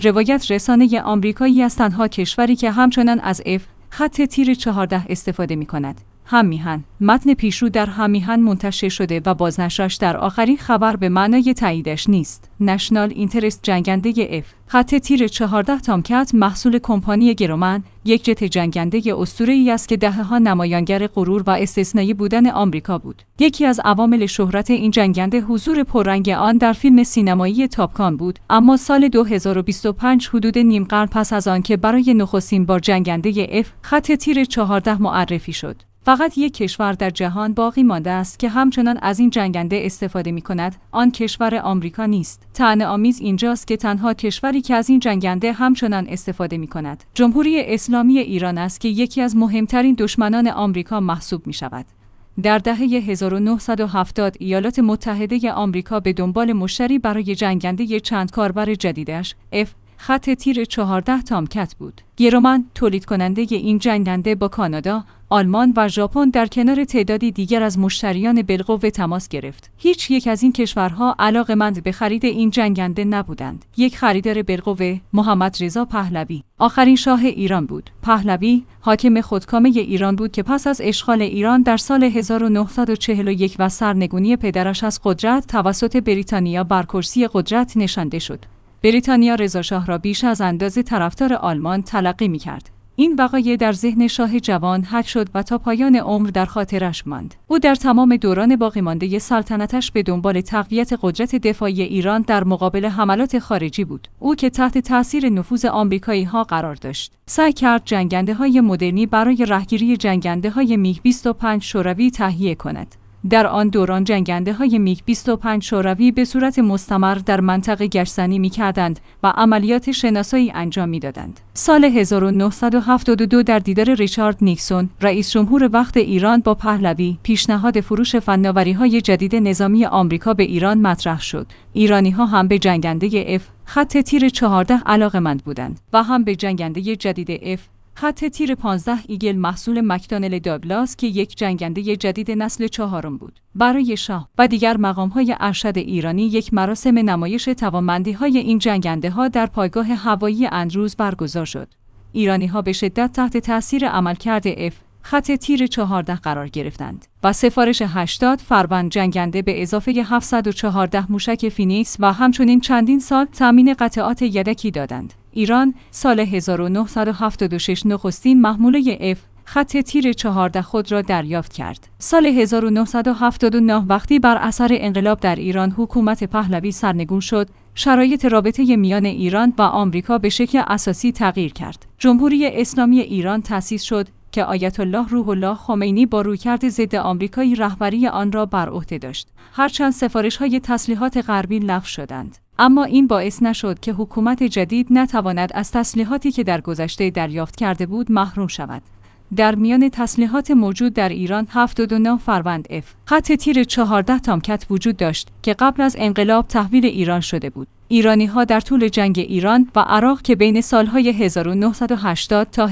روایت رسانه آمریکایی از تنها کشوری که همچنان از F خط تیر 14 استفاده می‌کند. هم میهن. متن پیشرو در هم میهن منتشر شده و بازنشرش در آخرین خبر به معنای تاییدش نیست. نشنال اینترست جنگنده F خط تیر 14 تامکت محصول کمپانی گرومن، یک جت جنگنده اسطوره‌ای است که دهه‌ها نمایانگر غرور و استثنایی بودن آمریکا بود. یکی از عوامل شهرت این جنگنده حضور پررنگ آن در فیلم سینمایی تاپ گان بود، اما سال 2025 حدود نیم قرن پس از آن که برای نخستین بار جنگنده F خط تیر 14 معرفی شد، فقط یک کشور در جهان باقی مانده است که همچنان از این جنگنده استفاده می‌کند. آن کشور آمریکا نیست. طعنه‌آمیز اینجاست که تنها کشوری که از این جنگنده همچنان استفاده می‌کند جمهوری اسلامی ایران است که یکی از مهمترین دشمنان آمریکا محسوب می‌شود. در دهه 1970 ایالات متحده آمریکا به دنبال مشتری برای جنگنده چند کاربر جدیدش F خط تیر 14 تامکت بود. گرومن تولید کننده این جنگنده با کانادا، آلمان و ژاپن در کنار تعدادی دیگر از مشتریان بالقوه تماس گرفت. هیچ یک از این کشورها علاقه‌مند به خرید این جنگنده نبودند. یک خریدار بالقوه، محمد رضا پهلوی، آخرین شاه ایران بود. پهلوی حاکم خودکامه ایران بود که پس از اشغال ایران در سال 1941 و سرنگونی پدرش از قدرت توسط بریتانیا بر کرسی قدرت نشانده شد. بریتانیا رضاشاه را بیش از اندازه طرفدار آلمان تلقی می‌کرد. این وقایع در ذهن شاه جوان حک شد و تا پایان عمر در خاطرش ماند. او در تمام دوران باقی مانده سلطنتش به دنبال تقویت قدرت دفاعی ایران در مقابل حملات خارجی بود. او که تحت تاثیر نفوذ آمریکایی‌ها قرار داشت، سعی کرد جنگنده‌های مدرنی برای رهگیری جنگنده‌های میگ 25 شوروی تهیه کند. در آن دوران جنگنده‌های میگ 25 شوروی به صورت مستمر در منطقه گشتزنی می‌کردند و عملیات شناسایی انجام می‌دادند. سال 1972 در دیدار ریچارد نیکسون، رئیس جمهور وقت ایران با پهلوی، پیشنهاد فروش فناوری‌های جدید نظامی آمریکا به ایران مطرح شد. ایرانی‌ها هم به جنگنده F خط تیر 14 علاقه‌مند بودند و هم به جنگنده جدید F خط تیر 15 ایگل محصول مکدانل داگلاس که یک جنگنده جدید نسل 4 بود. برای شاه و دیگر مقام‌های ارشد ایرانی یک مراسم نمایش توانمندی‌های این جنگنده‌ها در پایگاه هوایی اندروز برگزار شد. ایرانی‌ها به شدت تحت تأثیر عملکرد F خط تیر 14 قرار گرفتند و سفارش 80 فروند جنگنده به اضافه 714 موشک فینیکس و همچنین چندین سال تامین قطعات یدکی دادند. ایران سال 1976 نخستین محموله F خط تیر 14 خود را دریافت کرد. سال 1979 وقتی بر اثر انقلاب در ایران حکومت پهلوی سرنگون شد، شرایط رابطه میان ایران و آمریکا به شکل اساسی تغییر کرد. جمهوری اسلامی ایران تأسیس شد که آیت الله روح الله خمینی با رویکرد ضد آمریکایی رهبری آن را بر عهده داشت. هرچند سفارش‌های تسلیحات غربی لغو شدند، اما این باعث نشد که حکومت جدید نتواند از تسلیحاتی که در گذشته دریافت کرده بود محروم شود. در میان تسلیحات موجود در ایران 79 فروند F خط تیر 14 تامکت وجود داشت که قبل از انقلاب تحویل ایران شده بود. ایرانی‌ها در طول جنگ ایران و عراق که بین سالهای 1980 تا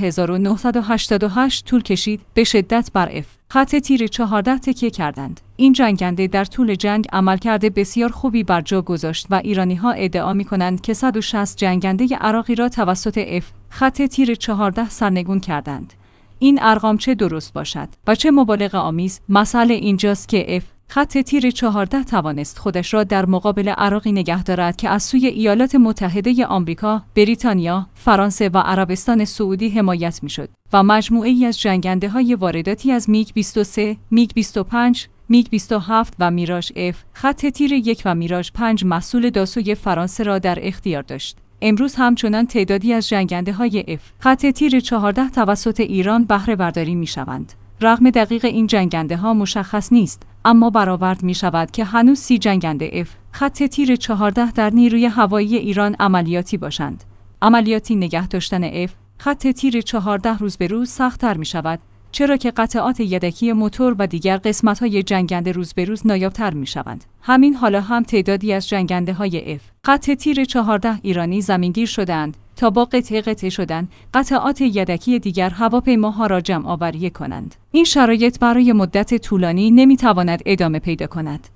1988 طول کشید، به شدت بر F خط تیر 14 تکیه کردند. این جنگنده در طول جنگ عملکرد بسیار خوبی بر جا گذاشت و ایرانی‌ها ادعا می‌کنند که 160 جنگنده عراقی را توسط F خط تیر 14 سرنگون کردند. این ارقام چه درست باشد و چه مبالغه آمیز، مسئله اینجاست که F خط تیر 14 توانست خودش را در مقابل عراقی نگه دارد که از سوی ایالات متحده آمریکا، بریتانیا، فرانسه و عربستان سعودی حمایت می‌شد و مجموعه‌ای از جنگنده‌های وارداتی از میگ 23، میگ 25، میگ 27 و میراژ F خط تیر 1 و میراژ 5 محصول داسوی فرانسه را در اختیار داشت. امروز همچنان تعدادی از جنگنده‌های F خط تیر 14 توسط ایران بهره برداری می‌شوند. رقم دقیق این جنگنده‌ها مشخص نیست، اما برآورد می‌شود که هنوز 30 جنگنده F خط تیر 14 در نیروی هوایی ایران عملیاتی باشند. عملیاتی نگه داشتن F خط تیر 14 روز به روز سخت‌تر می‌شود، چرا که قطعات یدکی موتور و دیگر قسمت‌های جنگنده روز به روز نایاب‌تر می‌شوند. همین حالا هم تعدادی از جنگنده‌های F خط تیر 14 ایرانی زمینگیر شدند تا با قطعه شدن قطعات یدکی دیگر هواپیماها را جمع آوری کنند. این شرایط برای مدت طولانی نمی‌تواند ادامه پیدا کند.